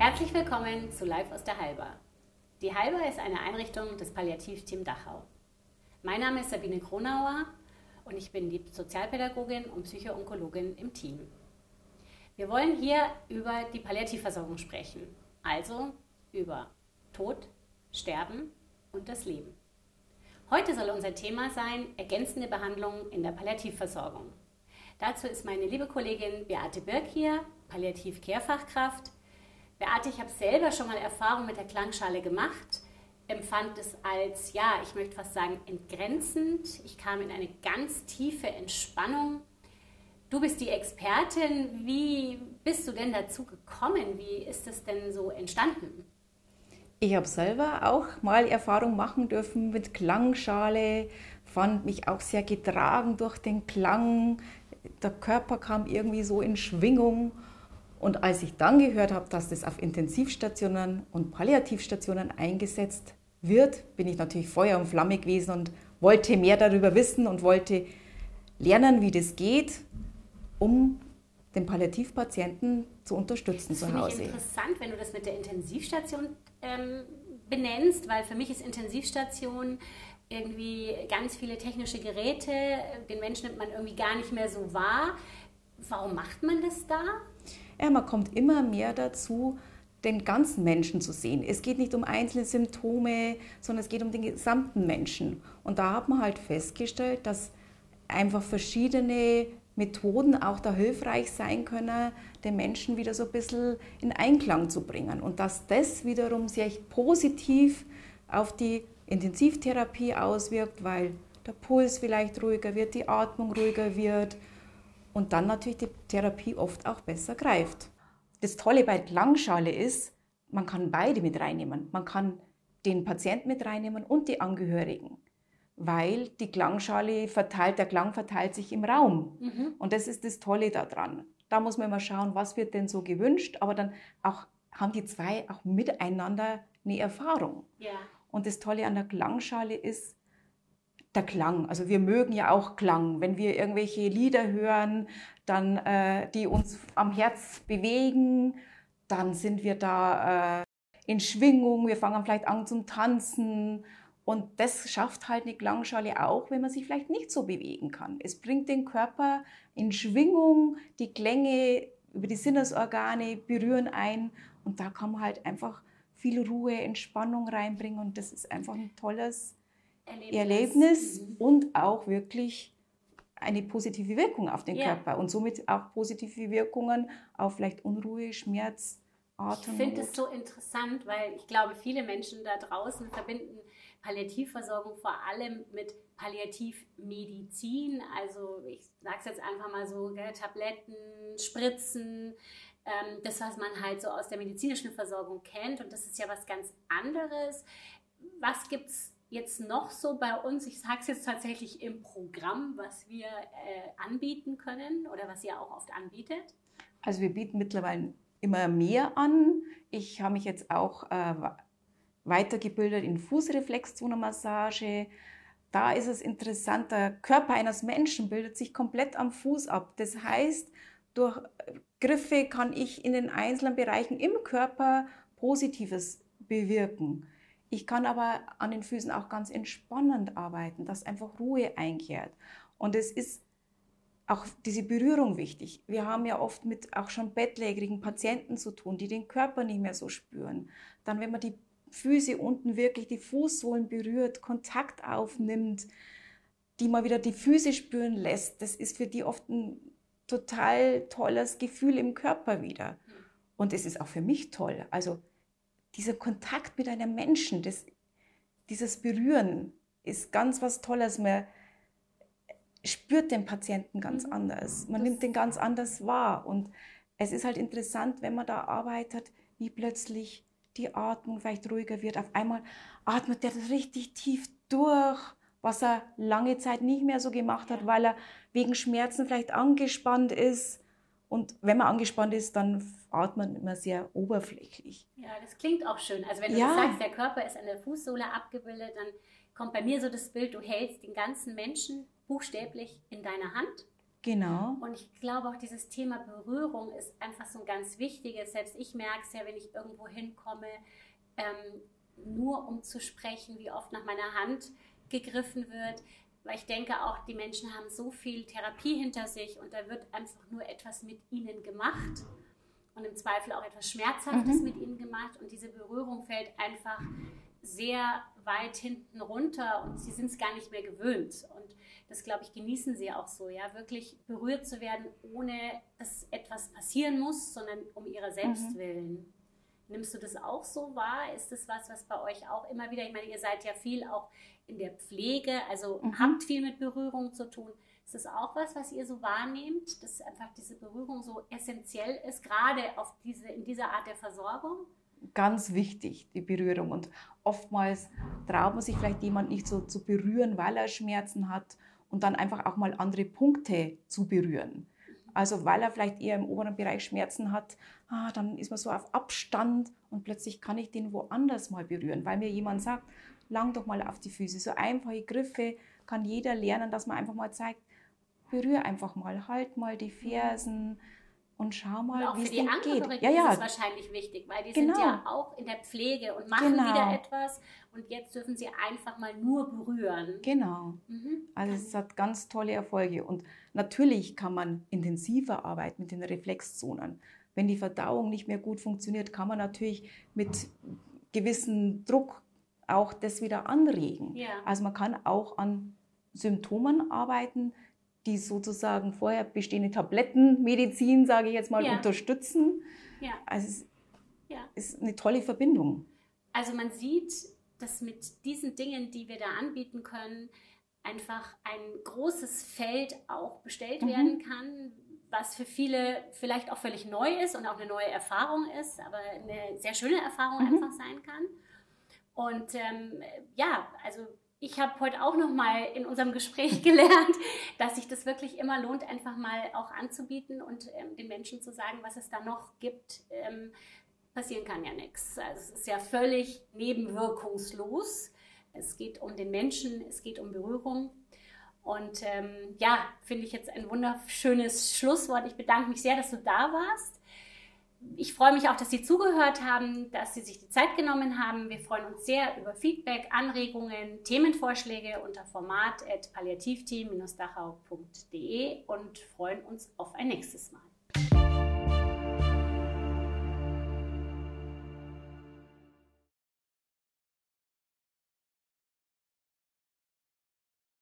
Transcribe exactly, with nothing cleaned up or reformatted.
Herzlich willkommen zu Live aus der Halber. Die Halber ist eine Einrichtung des Palliativteam Dachau. Mein Name ist Sabine Kronauer und ich bin die Sozialpädagogin und Psychoonkologin im Team. Wir wollen hier über die Palliativversorgung sprechen, also über Tod, Sterben und das Leben. Heute soll unser Thema sein, ergänzende Behandlung in der Palliativversorgung. Dazu ist meine liebe Kollegin Beate Birk hier, Palliativ-Care-Fachkraft. Beate, ich habe selber schon mal Erfahrung mit der Klangschale gemacht, empfand es als, ja, ich möchte fast sagen, entgrenzend. Ich kam in eine ganz tiefe Entspannung. Du bist die Expertin. Wie bist du denn dazu gekommen? Wie ist es denn so entstanden? Ich habe selber auch mal Erfahrung machen dürfen mit Klangschale, fand mich auch sehr getragen durch den Klang. Der Körper kam irgendwie so in Schwingung. Und als ich dann gehört habe, dass das auf Intensivstationen und Palliativstationen eingesetzt wird, bin ich natürlich Feuer und Flamme gewesen und wollte mehr darüber wissen und wollte lernen, wie das geht, um den Palliativpatienten zu unterstützen zu Hause. Das finde ich interessant, wenn du das mit der Intensivstation ähm, benennst, weil für mich ist Intensivstation irgendwie ganz viele technische Geräte, den Menschen nimmt man irgendwie gar nicht mehr so wahr. Warum macht man das da? Ja, man kommt immer mehr dazu, den ganzen Menschen zu sehen. Es geht nicht um einzelne Symptome, sondern es geht um den gesamten Menschen. Und da hat man halt festgestellt, dass einfach verschiedene Methoden auch da hilfreich sein können, den Menschen wieder so ein bisschen in Einklang zu bringen. Und dass das wiederum sich positiv auf die Intensivtherapie auswirkt, weil der Puls vielleicht ruhiger wird, die Atmung ruhiger wird. Und dann natürlich die Therapie oft auch besser greift. Das Tolle bei Klangschale ist, man kann beide mit reinnehmen. Man kann den Patienten mit reinnehmen und die Angehörigen, weil die Klangschale verteilt, der Klang verteilt sich im Raum. Mhm. Und das ist das Tolle daran. Da muss man immer schauen, was wird denn so gewünscht, aber dann auch, haben die zwei auch miteinander eine Erfahrung. Ja. Und das Tolle an der Klangschale ist, der Klang, also wir mögen ja auch Klang. Wenn wir irgendwelche Lieder hören, dann, äh, die uns am Herz bewegen, dann sind wir da äh, in Schwingung, wir fangen vielleicht an zum Tanzen. Und das schafft halt eine Klangschale auch, wenn man sich vielleicht nicht so bewegen kann. Es bringt den Körper in Schwingung, die Klänge über die Sinnesorgane berühren ein und da kann man halt einfach viel Ruhe, Entspannung reinbringen und das ist einfach ein tolles Erlebnis, Erlebnis mhm. und auch wirklich eine positive Wirkung auf den ja. Körper und somit auch positive Wirkungen auf vielleicht Unruhe, Schmerz, Atemnot. Ich finde es so interessant, weil ich glaube, viele Menschen da draußen verbinden Palliativversorgung vor allem mit Palliativmedizin, also ich sage es jetzt einfach mal so, gell, Tabletten, Spritzen, ähm, das, was man halt so aus der medizinischen Versorgung kennt und das ist ja was ganz anderes. Was gibt es jetzt noch so bei uns, ich sage es jetzt tatsächlich im Programm, was wir äh, anbieten können oder was ihr auch oft anbietet? Also wir bieten mittlerweile immer mehr an. Ich habe mich jetzt auch äh, weitergebildet in Fußreflexzonenmassage. Da ist es interessant, der Körper eines Menschen bildet sich komplett am Fuß ab. Das heißt, durch Griffe kann ich in den einzelnen Bereichen im Körper Positives bewirken. Ich kann aber an den Füßen auch ganz entspannend arbeiten, dass einfach Ruhe einkehrt. Und es ist auch diese Berührung wichtig. Wir haben ja oft mit auch schon bettlägerigen Patienten zu tun, die den Körper nicht mehr so spüren. Dann, wenn man die Füße unten wirklich, die Fußsohlen berührt, Kontakt aufnimmt, die mal wieder die Füße spüren lässt, das ist für die oft ein total tolles Gefühl im Körper wieder. Und es ist auch für mich toll. Also dieser Kontakt mit einem Menschen, das, dieses Berühren ist ganz was Tolles. Man spürt den Patienten ganz anders. Man nimmt den ganz anders wahr. Und es ist halt interessant, wenn man da arbeitet, wie plötzlich die Atmung vielleicht ruhiger wird. Auf einmal atmet der richtig tief durch, was er lange Zeit nicht mehr so gemacht hat, weil er wegen Schmerzen vielleicht angespannt ist. Und wenn man angespannt ist, dann atmet man immer sehr oberflächlich. Ja, das klingt auch schön. Also wenn du ja. das sagst, der Körper ist an der Fußsohle abgebildet, dann kommt bei mir so das Bild, du hältst den ganzen Menschen buchstäblich in deiner Hand Genau. Und ich glaube auch, dieses Thema Berührung ist einfach so ein ganz wichtiges. Selbst ich merke es ja, wenn ich irgendwo hinkomme, ähm, nur um zu sprechen, wie oft nach meiner Hand gegriffen wird. Weil ich denke auch, die Menschen haben so viel Therapie hinter sich und da wird einfach nur etwas mit ihnen gemacht und im Zweifel auch etwas Schmerzhaftes mhm. mit ihnen gemacht. Und diese Berührung fällt einfach sehr weit hinten runter und sie sind es gar nicht mehr gewöhnt. Und das, glaube ich, genießen sie auch so, ja, wirklich berührt zu werden, ohne dass etwas passieren muss, sondern um ihrer selbst Mhm. willen. Nimmst du das auch so wahr? Ist das was, was bei euch auch immer wieder, ich meine, ihr seid ja viel auch in der Pflege, also Mhm. habt viel mit Berührung zu tun. Ist das auch was, was ihr so wahrnehmt, dass einfach diese Berührung so essentiell ist, gerade auf diese, in dieser Art der Versorgung? Ganz wichtig, die Berührung. Und oftmals traut man sich vielleicht jemand nicht so zu berühren, weil er Schmerzen hat und dann einfach auch mal andere Punkte zu berühren. Also weil er vielleicht eher im oberen Bereich Schmerzen hat, ah, dann ist man so auf Abstand und plötzlich kann ich den woanders mal berühren, weil mir jemand sagt, lang doch mal auf die Füße. So einfache Griffe kann jeder lernen, dass man einfach mal zeigt, berühre einfach mal, halt mal die Fersen und schau mal, Und auch wie für es die dem Angehörigen geht. Ja, ja, ist es wahrscheinlich wichtig, weil die genau. sind ja auch in der Pflege und machen Genau. wieder etwas und jetzt dürfen sie einfach mal nur berühren. Genau. Mhm. Also es hat ganz tolle Erfolge und natürlich kann man intensiver arbeiten mit den Reflexzonen. Wenn die Verdauung nicht mehr gut funktioniert, kann man natürlich mit gewissem Druck auch das wieder anregen. Ja. Also man kann auch an Symptomen arbeiten, die sozusagen vorher bestehende Tablettenmedizin, sage ich jetzt mal, Ja. unterstützen. Ja. Also es Ja. ist eine tolle Verbindung. Also man sieht, dass mit diesen Dingen, die wir da anbieten können, einfach ein großes Feld auch bestellt Mhm. werden kann, was für viele vielleicht auch völlig neu ist und auch eine neue Erfahrung ist, aber eine sehr schöne Erfahrung Mhm. einfach sein kann. Und ähm, ja, also ich habe heute auch noch mal in unserem Gespräch gelernt, dass sich das wirklich immer lohnt, einfach mal auch anzubieten und ähm, den Menschen zu sagen, was es da noch gibt. Ähm, passieren kann ja nichts. Also es ist ja völlig nebenwirkungslos. Es geht um den Menschen, es geht um Berührung. Und ähm, ja, finde ich jetzt ein wunderschönes Schlusswort. Ich bedanke mich sehr, dass du da warst. Ich freue mich auch, dass Sie zugehört haben, dass Sie sich die Zeit genommen haben. Wir freuen uns sehr über Feedback, Anregungen, Themenvorschläge unter format at palliativteam daschau punkt de und freuen uns auf ein nächstes Mal.